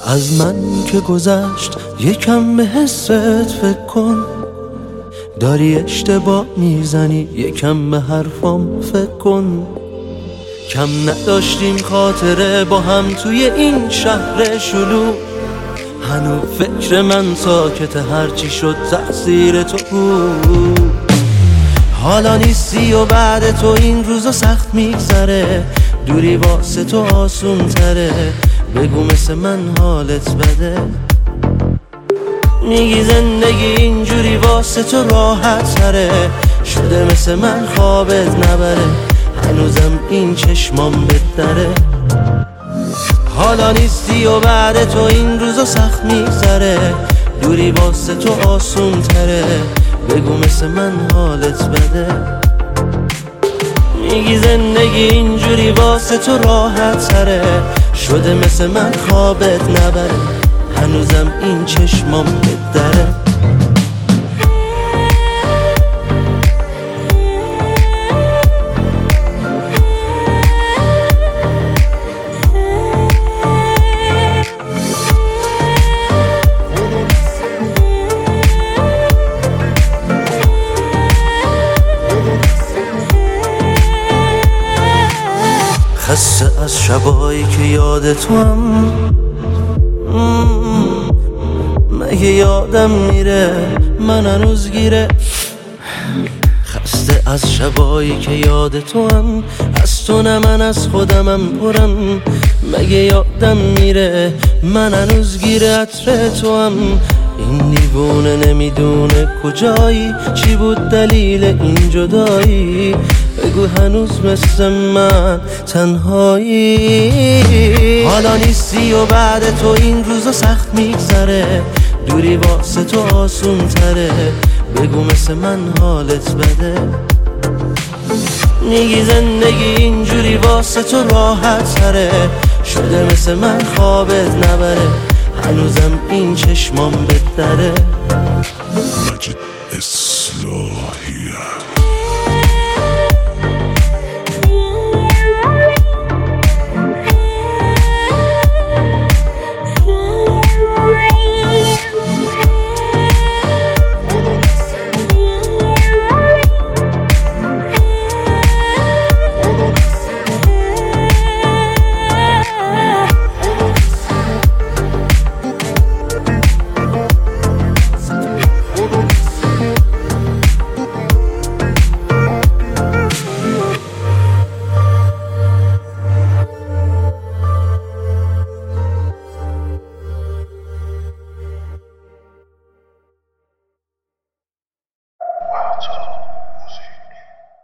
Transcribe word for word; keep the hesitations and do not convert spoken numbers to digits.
از من که گذشت یکم به حست فکر کن، داری اشتباه میزنی یکم به حرفام فکر کن. کم نداشتیم خاطره با هم توی این شهر شلوغ، هنوز فکر من ساکت هرچی شد تقصیر تو بود. حالا نیستی و بعد تو این روزا سخت میگذره، دوری واسه تو آسون تره، بگو مثل من حالت بده. میگی زندگی اینجوری واسه تو راحت تره، شده مثل من خوابت نبره، هنوزم این چشمام بدره. حالا نیستی و بعد تو این روزا سخت میگذره، دوری واسه تو آسون تره، بگو مثل من حالت بده. میگی زندگی اینجوری واسه تو راحت تره، شده مثل من خوابت نبره، هنوزم این چشمام بدره. خسته از شبایی که یاد تو هم، مگه یادم میره من هنوز گیره. خسته از شبایی که یاد تو هم، از تو نه من از خودمم پرم، مگه یادم میره من هنوز گیره عطر تو هم. این دیوونه نمیدونه کجایی، چی بود دلیل این جدایی، بگو هنوز مثل من تنهایی. حالا نیستی و بعد تو این روزا سخت میگذره، دوری واسه تو آسون تره، بگو مثل من حالت بده. میگی زندگی اینجوری واسه تو راحت تره، شده مثل من خوابت نبره، هنوزم این چشمام بدره.